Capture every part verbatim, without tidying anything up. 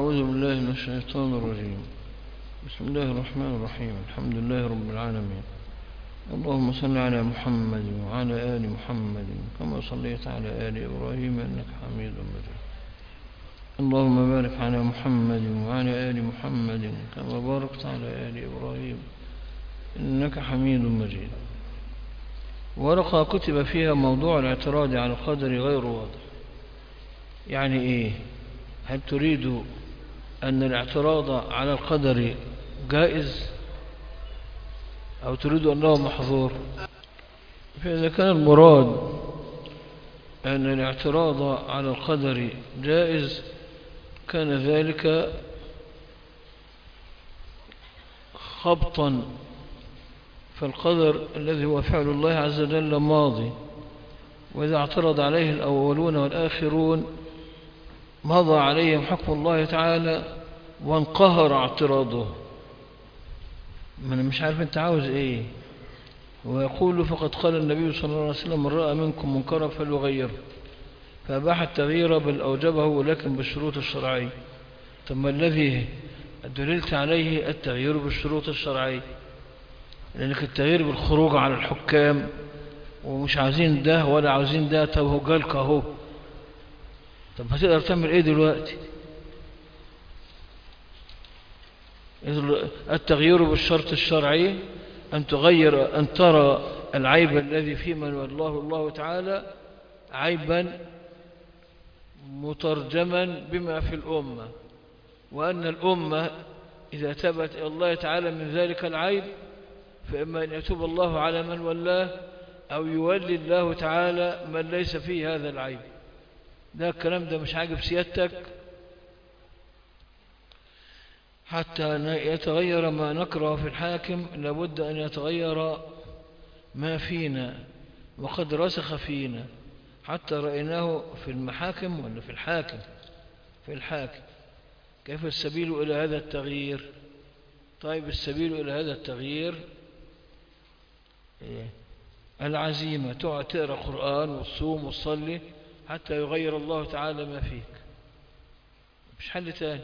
أعوذ بالله من الشيطان الرجيم. بسم الله الرحمن الرحيم. الحمد لله رب العالمين. اللهم صل على محمد وعلى آل محمد كما صليت على آل إبراهيم إنك حميد مجيد. اللهم بارك على محمد وعلى آل محمد كما باركت على آل إبراهيم إنك حميد مجيد. ورقة كتب فيها موضوع الاعتراض على القدر غير واضح. يعني إيه؟ هل تريد أن الاعتراض على القدر جائز أو تريد أنه محظور؟ فإذا كان المراد أن الاعتراض على القدر جائز كان ذلك خبطا، فالقدر الذي هو فعل الله عز وجل ماضي، وإذا اعترض عليه الأولون والآخرون مضى عليهم حكم الله تعالى وانقهر اعتراضه. ما أنا مش عارف أنت عاوز إيه. ويقول فقد قال النبي صلى الله عليه وسلم: من رأى منكم منكرا فليغيره، فأباح التغيير بل أوجبه ولكن بالشروط الشرعية. ثم الذي دللت عليه التغيير بالشروط الشرعية، لأنك التغيير بالخروج على الحكام ومش عايزين ده ولا عاوزين ده. طب هو قالك اهو، طب هتقدر تعمل ايه دلوقتي؟ التغيير بالشرط الشرعي أن تغير، أن ترى العيب الذي في من والله الله تعالى عيبا مترجما بما في الأمة، وأن الأمة إذا تبت إلى الله تعالى من ذلك العيب فإما أن يتوب الله على من ولاه أو يولي الله تعالى من ليس فيه هذا العيب. ده الكلام ده مش عاجب سيادتك؟ حتى يتغير ما نكره في الحاكم لابد أن يتغير ما فينا، وقد رسخ فينا حتى رأيناه في المحاكم ولا في الحاكم. في الحاكم كيف السبيل إلى هذا التغيير؟ طيب السبيل إلى هذا التغيير إيه؟ العزيمة، تقعد تقرأ قرآن وتصوم وتصلي حتى يغير الله تعالى ما فيك، مش حل تاني.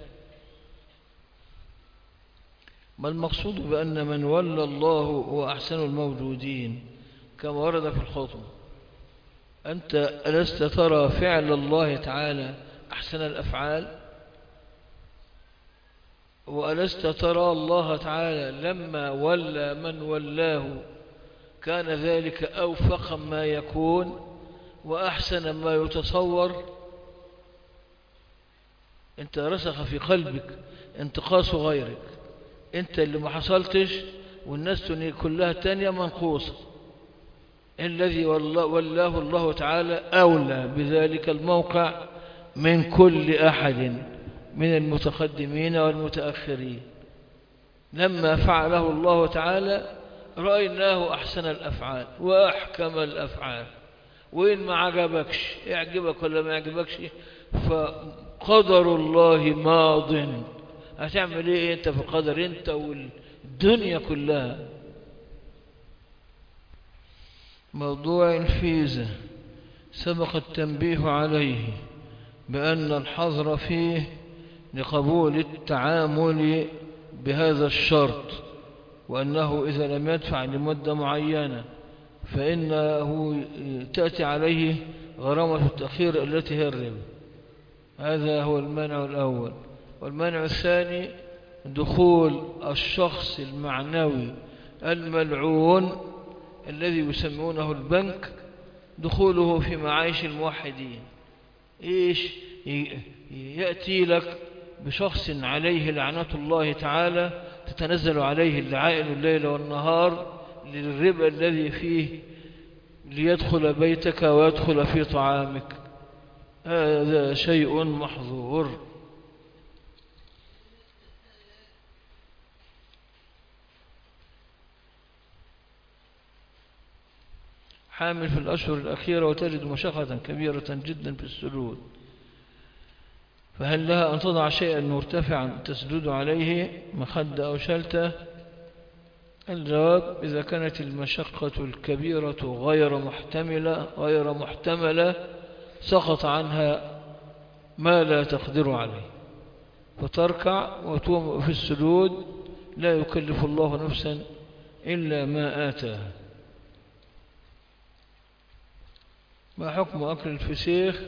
ما المقصود بأن من ولى الله هو أحسن الموجودين كما ورد في الخطبة؟ أنت ألست ترى فعل الله تعالى أحسن الأفعال؟ وألست ترى الله تعالى لما ولى من ولاه كان ذلك أوفق ما يكون وأحسن ما يتصور؟ أنت رسخ في قلبك انتقاص غيرك، أنت اللي ما حصلتش والناس كلها تانية منقوصة. الذي ولاه الله تعالى أولى بذلك الموقع من كل أحد من المتقدمين والمتأخرين. لما فعله الله تعالى رأيناه أحسن الأفعال وأحكم الأفعال. وإن ما عجبكش، يعجبك ولا ما يعجبكش، فقدر الله ماض. هتعمل إيه أنت في القدر؟ أنت والدنيا كلها. موضوع الفيزا سبق التنبيه عليه بأن الحظر فيه لقبول التعامل بهذا الشرط، وأنه إذا لم يدفع لمدة معينة فإنه تأتي عليه غرامة التأخير التي هي الربا. هذا هو المانع الأول. والمانع الثاني دخول الشخص المعنوي الملعون الذي يسمونه البنك، دخوله في معايش الموحدين. إيش؟ يأتي لك بشخص عليه لعنة الله تعالى تتنزل عليه اللعائن الليل والنهار للربا الذي فيه ليدخل بيتك ويدخل في طعامك. هذا شيء محظور. حامل في الأشهر الأخيرة وتجد مشقة كبيرة جدا في السجود، فهل لها أن تضع شيئا مرتفعا تسجد عليه، مخدة أو شلتة؟ الجواب: إذا كانت المشقة الكبيرة غير محتملة غير محتملة سقط عنها ما لا تقدر عليه، فتركع وتوم في السجود لا يكلف الله نفسا إلا ما آتاها. ما حكم أكل الفسيخ؟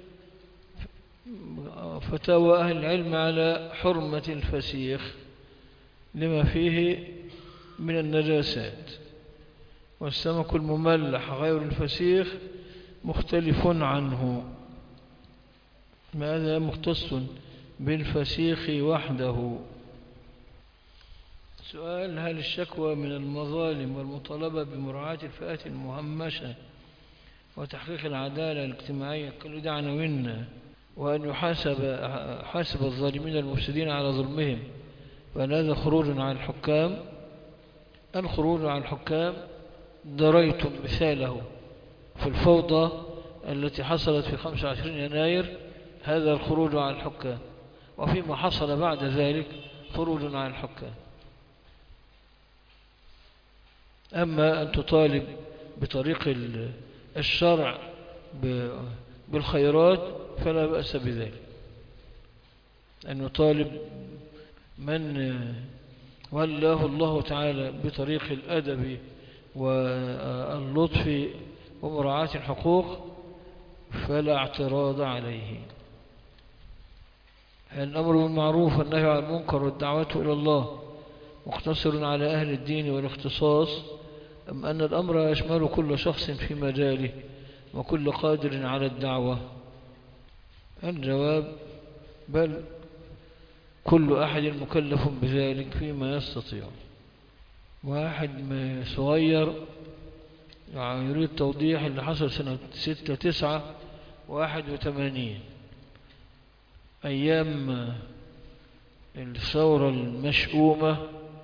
فتاوى أهل العلم على حرمة الفسيخ لما فيه من النجاسات، والسمك المملح غير الفسيخ مختلف عنه، ماذا مختص بالفسيخ وحده. سؤال: هل الشكوى من المظالم والمطالبة بمراعاة الفئات المهمشة وتحقيق العدالة الاجتماعية كل ده عناويننا، وأن يحاسب حاسب الظالمين المفسدين على ظلمهم، فهل هذا خروج عن الحكام؟ الخروج عن الحكام دريتم مثاله في الفوضى التي حصلت في خمسة وعشرين يناير، هذا الخروج عن الحكام، وفيما حصل بعد ذلك خروج عن الحكام. أما أن تطالب بطريق الشرع بالخيرات فلا بأس بذلك، أن يطالب من ولاه الله تعالى بطريق الأدب واللطف ومراعاة الحقوق فلا اعتراض عليه. الأمر بالمعروف والنهي عن المنكر والدعوة إلى الله مقتصر على أهل الدين والاختصاص، أم أن الأمر يشمل كل شخص في مجاله وكل قادر على الدعوة؟ الجواب: بل كل أحد مكلف بذلك فيما يستطيع. واحد صغير يريد توضيح اللي حصل سنة ستة تسعة واحد وثمانين، أيام الثورة المشؤومة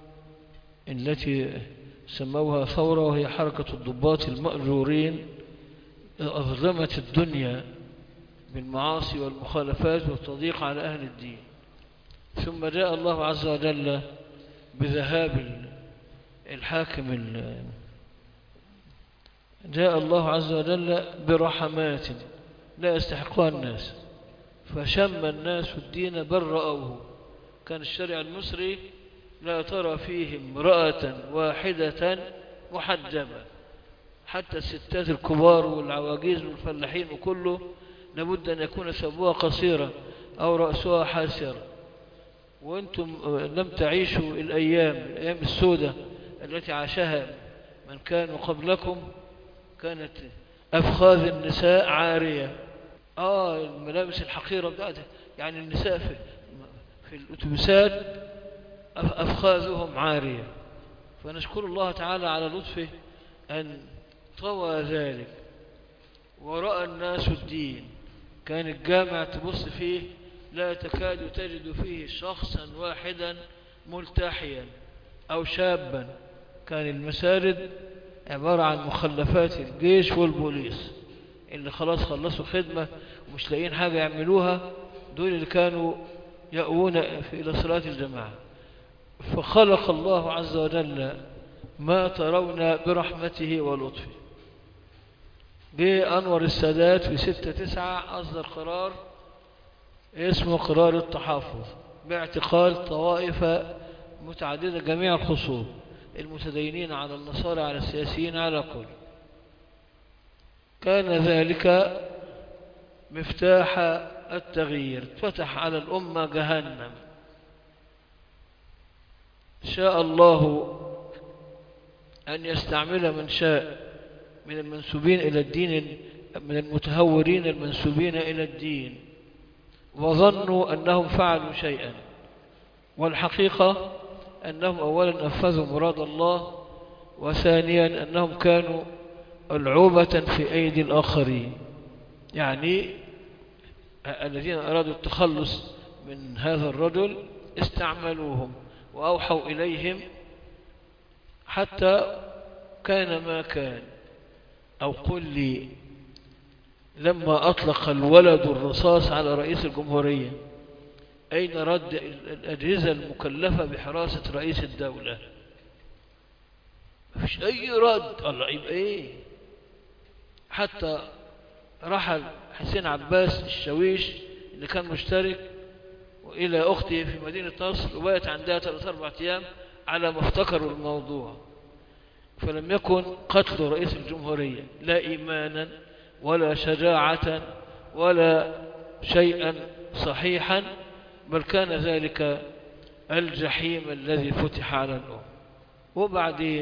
التي سموها ثورة، وهي حركة الضباط المأجورين أظلمت الدنيا بالمعاصي والمخالفات والتضييق على أهل الدين. ثم جاء الله عز وجل بذهاب الحاكم، جاء الله عز وجل برحمات لا يستحقها الناس، فشم الناس الدين بل رأوه. كان الشرع المصري لا ترى فيه امرأة واحدة محجبة، حتى الستات الكبار والعواجيز والفلاحين وكله لابد أن يكون ثوبها قصيرة أو رأسها حاسرة. وأنتم لم تعيشوا الأيام الأيام السوداء التي عاشها من كانوا قبلكم، كانت أفخاذ النساء عارية. آه الملابس الحقيرة بتاعتها، يعني النساء في, في الأتوبيسات أفخاذهم عارية. فنشكر الله تعالى على لطفه أن طوى ذلك ورأى الناس الدين. كان الجامع تبص فيه لا تكاد تجد فيه شخصا واحدا ملتحيا أو شابا. كان المسارد عبارة عن مخلفات الجيش والبوليس اللي خلاص خلصوا خدمة ومش لاقيين حاجة يعملوها، دول اللي كانوا يأوون إلى صلاة الجماعة. فخلق الله عز وجل ما ترون برحمته ولطفه. جاء أنور السادات في ستة تسعة أصدر قرار اسمه قرار التحفظ باعتقال طوائف متعددة جميع الخصوم، المتدينين على النصارى على السياسيين على كل. كان ذلك مفتاح التغيير، فتح على الأمة جهنم. شاء الله أن يستعمل من شاء من المنسوبين إلى الدين، من المتهورين المنسوبين إلى الدين، وظنوا أنهم فعلوا شيئا، والحقيقة أنهم أولا نفذوا مراد الله، وثانيا أنهم كانوا ألعوبة في أيدي الآخرين. يعني الذين أرادوا التخلص من هذا الرجل استعملوهم وأوحوا إليهم حتى كان ما كان. أو قل لي، لما أطلق الولد الرصاص على رئيس الجمهورية أين رد الأجهزة المكلفة بحراسة رئيس الدولة؟ ما فيش أي رد. الله، يبقى إيه؟ حتى رحل حسين عباس الشويش اللي كان مشترك إلى أخته في مدينة نصر وبقت عندها ثلاثة أربعة أيام على ما افتكروا الموضوع. فلم يكن قتل رئيس الجمهورية لا إيمانا ولا شجاعة ولا شيئا صحيحا، بل كان ذلك الجحيم الذي فتح على الأمة. وبعدين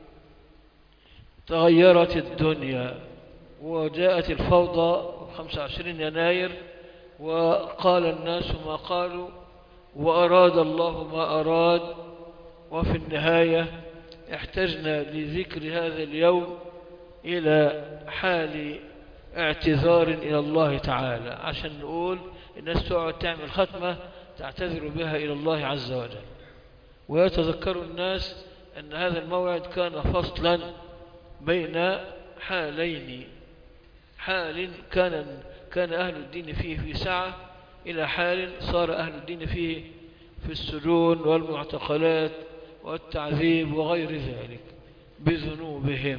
تغيرت الدنيا وجاءت الفوضى خمسة وعشرين يناير، وقال الناس ما قالوا وأراد الله ما أراد. وفي النهاية احتجنا لذكر هذا اليوم إلى حال اعتذار إلى الله تعالى، عشان نقول الناس تقعد تعمل ختمة تعتذر بها إلى الله عز وجل، ويتذكر الناس أن هذا الموعد كان فصلا بين حالين، حال كان كان أهل الدين فيه في سعة، إلى حال صار أهل الدين فيه في السجون والمعتقلات والتعذيب وغير ذلك بذنوبهم.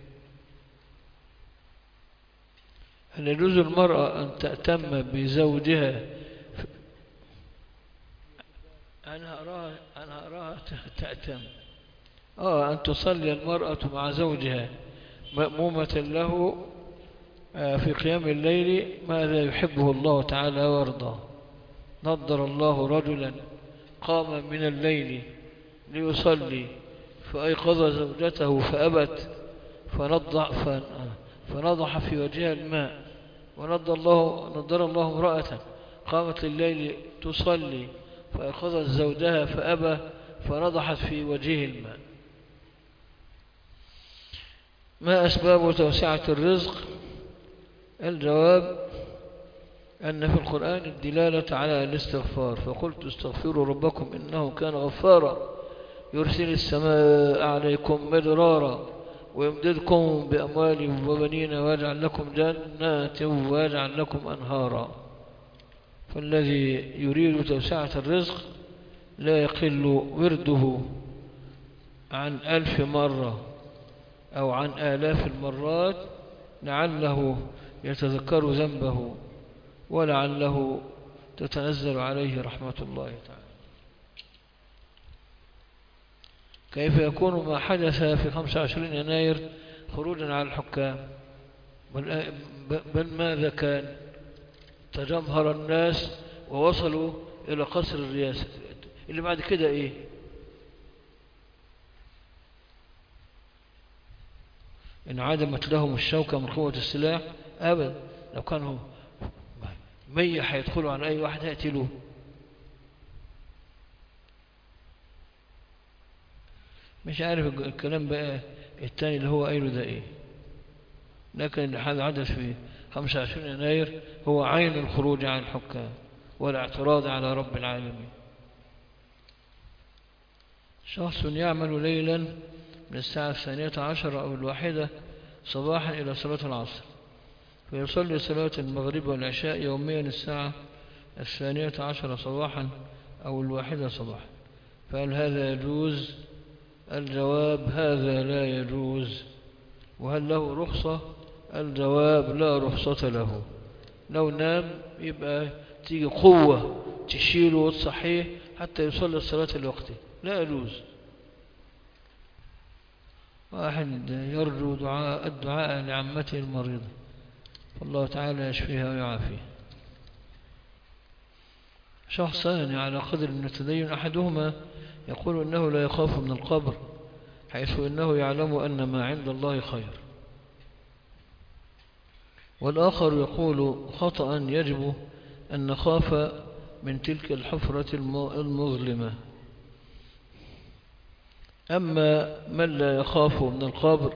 هل يجوز المرأة أن تأتم بزوجها؟ أنا أراها أنا أراها تأتم آه أن تصلي المرأة مع زوجها مأمومة له في قيام الليل ماذا يحبه الله تعالى ويرضاه. نضر الله رجلا قام من الليل ليصلي فأيقظ زوجته فأبت فنضح, فنضح في وجهها الماء، ونضر الله, نضر الله امرأة قامت الليل تصلي فأيقظت زوجها فأبى فنضحت في وجهه الماء. ما أسباب توسعة الرزق؟ الجواب أن في القرآن الدلالة على الاستغفار، فقلت استغفروا ربكم إنه كان غفارا يرسل السماء عليكم مدرارا ويمددكم بأموال وبنين ويجعل لكم جنات ويجعل لكم أنهارا. فالذي يريد توسعة الرزق لا يقل ورده عن ألف مرة أو عن آلاف المرات، لعله يتذكر ذنبه ولعله تتنزل عليه رحمة الله تعالى. كيف يكون ما حدث في خمسة وعشرين يناير خروجا على الحكام؟ بل ماذا كان؟ تجمهر الناس ووصلوا إلى قصر الرئاسة. اللي بعد كده إيه؟ انعدمت لهم الشوكة من قوة السلاح؟ أبدا. لو كانوا مية هيدخلوا على أي واحد هيقتلوه. مش عارف الكلام بقى التاني اللي هو قايله ده إيه، لكن هذا حدث في خمسة وعشرين يناير هو عين الخروج عن الحكام والاعتراض على رب العالمين. شخص يعمل ليلا من الساعة الثانية عشر أو الواحدة صباحا إلى صلاة العصر، فيصلي صلاة المغرب والعشاء يوميا الساعة الثانية عشر صباحا أو الواحدة صباحا، فهل هذا يجوز؟ الجواب هذا لا يجوز. وهل له رخصة؟ الجواب لا رخصة له. لو نام يبقى تيجي قوة تشيله وتصحيه حتى يصلي الصلاة الوقت، لا يجوز. واحد يرجو دعاء الدعاء لعمته المريضة، فالله تعالى يشفيها ويعافيها. شخصان على قدر من التدين، أحدهما يقول إنه لا يخاف من القبر حيث إنه يعلم أن ما عند الله خير، والآخر يقول خطأ يجب أن نخاف من تلك الحفرة المظلمة. أما من لا يخاف من القبر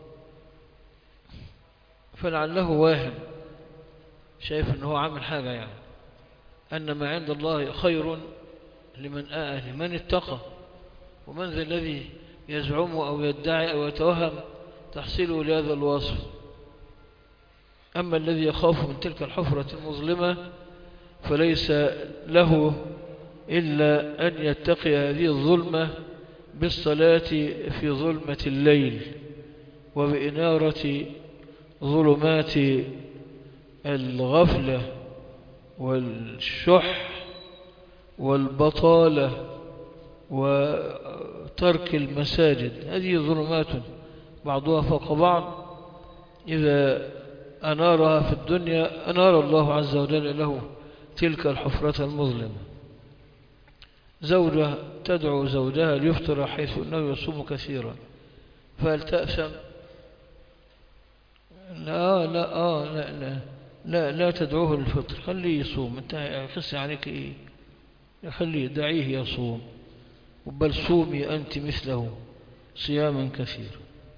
فلعله واهم شايف أنه عامل حاجة، يعني أن ما عند الله خير لمن آه لمن اتقى. ومن ذا الذي يزعم أو يدعي أو يتوهم تحصيله لهذا الوصف؟ أما الذي يخاف من تلك الحفرة المظلمة فليس له إلا أن يتقي هذه الظلمة بالصلاة في ظلمة الليل وبإنارة ظلمات الغفلة والشح والبطالة وترك المساجد، هذه ظلمات بعضها فوق بعض، إذا أنارها في الدنيا أنار الله عز وجل له تلك الحفرة المظلمة. زوجة تدعو زوجها ليفطر حيث أنه يصوم كثيرا، فهل تأثم؟ لا لا آه لا لا لا لا تدعوه للفطر، خليه يصوم. انت خسي عليك ايه؟ خليه، دعيه يصوم، بل صومي أنت مثله صياما كثيرا.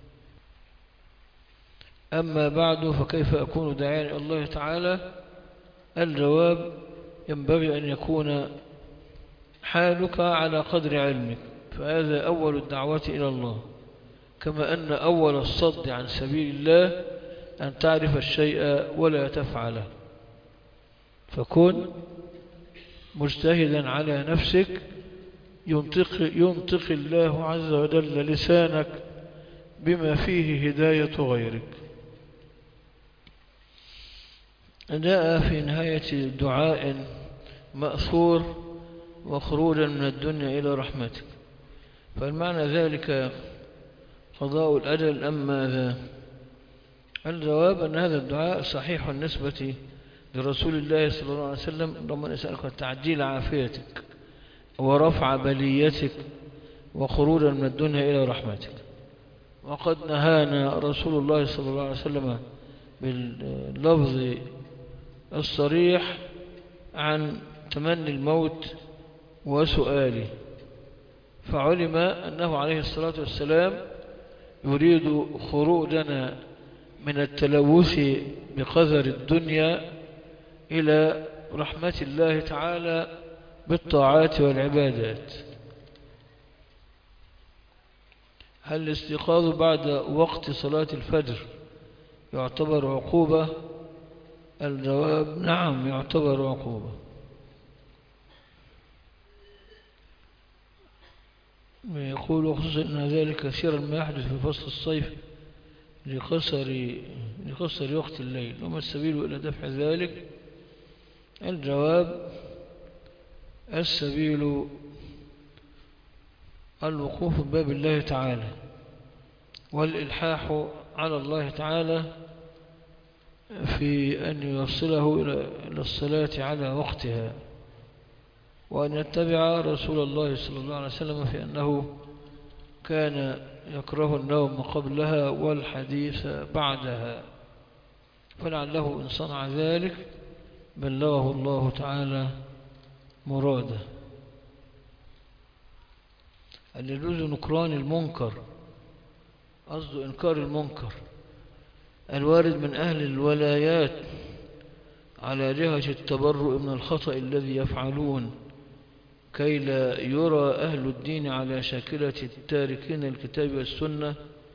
أما بعد، فكيف أكون داعيا إلى الله تعالى؟ الجواب: ينبغي أن يكون حالك على قدر علمك، فهذا أول الدعوة إلى الله، كما أن أول الصد عن سبيل الله أن تعرف الشيء ولا تفعله. فكن مجتهدا على نفسك، ينطق, ينطق الله عز وجل لسانك بما فيه هداية غيرك. جاء في نهاية دعاء مأثور: وخروجا من الدنيا إلى رحمتك. فالمعنى ذلك قضاء الأجل أم ماذا؟ الجواب أن هذا الدعاء صحيح النسبة لرسول الله صلى الله عليه وسلم، ربنا يسألك تعجيل عافيتك ورفع بليتك وخروجا من الدنيا إلى رحمتك. وقد نهانا رسول الله صلى الله عليه وسلم باللفظ الصريح عن تمني الموت وسؤاله، فعلم أنه عليه الصلاة والسلام يريد خروجنا من التلوث بقذر الدنيا إلى رحمة الله تعالى بالطاعات والعبادات. هل الاستيقاظ بعد وقت صلاة الفجر يعتبر عقوبة؟ الجواب: نعم، يعتبر عقوبة. يقول خصوصا أن ذلك كثيرا ما يحدث في فصل الصيف لقصر لقصر وقت الليل، وما السبيل إلى دفع ذلك؟ الجواب: السبيل الوقوف بباب الله تعالى والإلحاح على الله تعالى في أن يوصله إلى الصلاة على وقتها، وأن يتبع رسول الله صلى الله عليه وسلم في أنه كان يكره النوم قبلها والحديث بعدها، فلعله إن صنع ذلك بلغه الله تعالى مراده. أن يجوز نكران المنكر، قصده إنكار المنكر الوارد من أهل الولايات على جهة التبرؤ من الخطأ الذي يفعلون، كي لا يرى أهل الدين على شاكلة التاركين الكتاب والسنة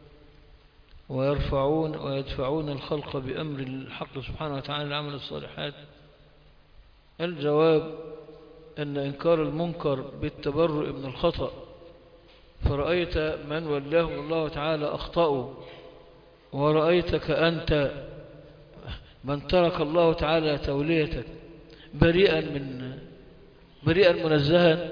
ويرفعون ويدفعون الخلق بأمر الحق سبحانه وتعالى لعمل الصالحات. الجواب: أن إنكار المنكر بالتبرؤ من الخطأ، فرأيت من ولاه الله تعالى أخطأوا، ورأيتك أنت من ترك الله تعالى توليتك بريئا من بريئا منزها،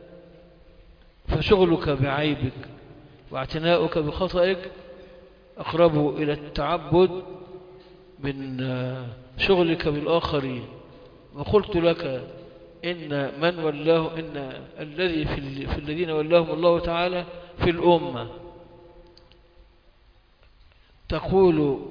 فشغلك بعيبك واعتناؤك بخطئك أقرب إلى التعبد من شغلك بالآخرين. وقلت لك إن من ولاه إن الذي في, في الذين ولاهم الله تعالى في الأمة تقول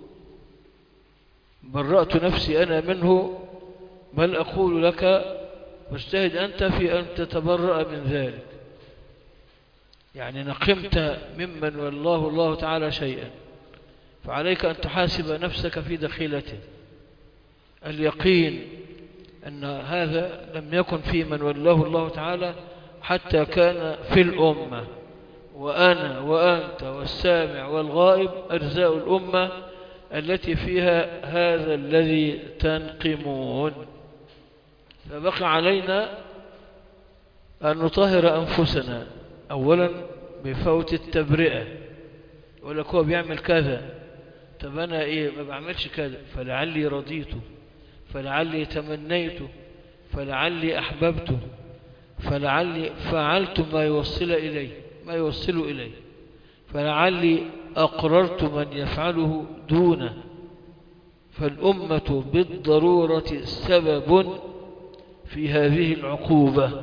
برأت نفسي أنا منه، بل أقول لك واجتهد أنت في أن تتبرأ من ذلك. يعني نقمت ممن والله الله تعالى شيئا، فعليك أن تحاسب نفسك في دخيلته. اليقين أن هذا لم يكن في من والله الله تعالى حتى كان في الأمة، وأنا وأنت والسامع والغائب أجزاء الأمة التي فيها هذا الذي تنقمون. فبقى علينا أن نطهر أنفسنا أولا بفوت التبرئة، ولك هو بيعمل كذا، طب أنا إيه ما بعملش كذا، فلعلي رضيته، فلعلي تمنيته، فلعلي أحببته، فلعلي فعلت ما يوصل إليه ما يوصل إليه فلعلي أقررت من يفعله دونه، فالأمة بالضرورة سبب في هذه العقوبة،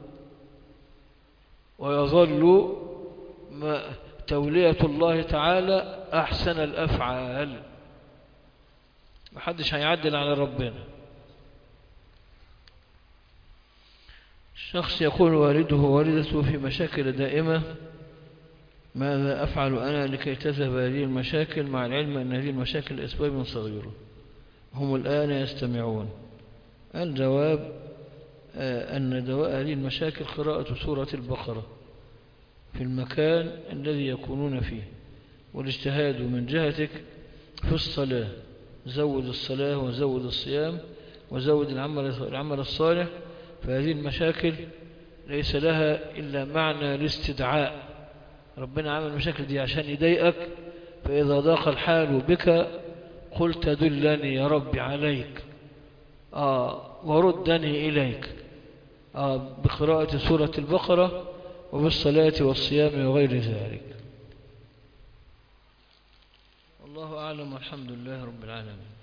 ويظل ما تولية الله تعالى أحسن الأفعال. محدش هيعدل على ربنا. الشخص يقول والده ووالدته في مشاكل دائمة، ماذا أفعل أنا لكي تذهب هذه المشاكل، مع العلم أن هذه المشاكل أسباب صغيرة، هم الآن يستمعون. الجواب أن دواء هذه المشاكل قراءة سورة البقرة في المكان الذي يكونون فيه، والاجتهاد من جهتك في الصلاة، زود الصلاة وزود الصيام وزود العمل الصالح، فهذه المشاكل ليس لها إلا معنى الاستدعاء. ربنا عمل المشاكل دي عشان يضايقك، فإذا ضاق الحال بك قلت دلني يا رب عليك آه وردني إليك آه بقراءة سورة البقرة وبالصلاة والصيام وغير ذلك. والله أعلم والحمد لله رب العالمين.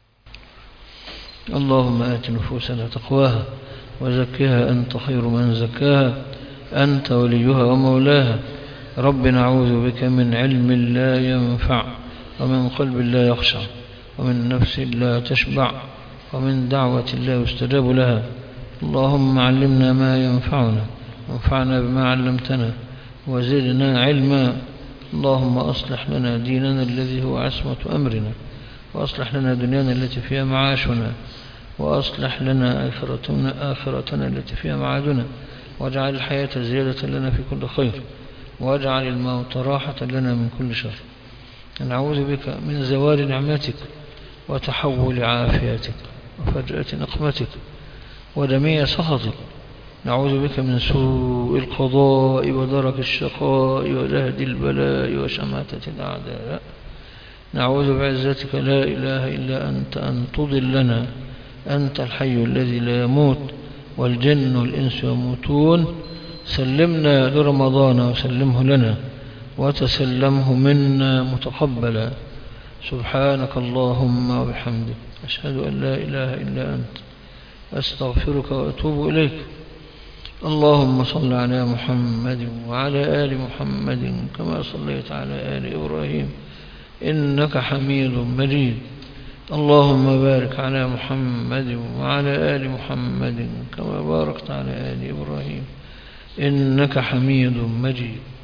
اللهم آت نفوسنا تقواها وزكها أنت خير من زكاها، أنت وليها ومولاها. رب نعوذ بك من علم لا ينفع، ومن قلب لا يخشع، ومن نفس لا تشبع، ومن دعوة لا يستجاب لها. اللهم علمنا ما ينفعنا وانفعنا بما علمتنا وزدنا علما. اللهم أصلح لنا ديننا الذي هو عصمة أمرنا، وأصلح لنا دنيانا التي فيها معاشنا، وأصلح لنا آخرتنا, آخرتنا التي فيها معادنا، واجعل الحياة زيادة لنا في كل خير، واجعل الموت راحة لنا من كل شر. نعوذ بك من زوال نعمتك وتحول عافيتك وفجأة نقمتك ودمية سخطك. نعوذ بك من سوء القضاء ودرك الشقاء ولهد البلاء وشماتة الأعداء. نعوذ بعزتك لا إله إلا أنت أن تضلنا، أنت الحي الذي لا يموت، والجن والإنس يموتون. سلمنا لرمضان وسلمه لنا، وتسلمه منا متقبلا. سبحانك اللهم وبحمدك، أشهد أن لا إله إلا أنت، أستغفرك وأتوب إليك. اللهم صل على محمد وعلى آل محمد كما صليت على آل إبراهيم إنك حميد مجيد. اللهم بارك على محمد وعلى آل محمد كما باركت على آل إبراهيم إنك حميد مجيد.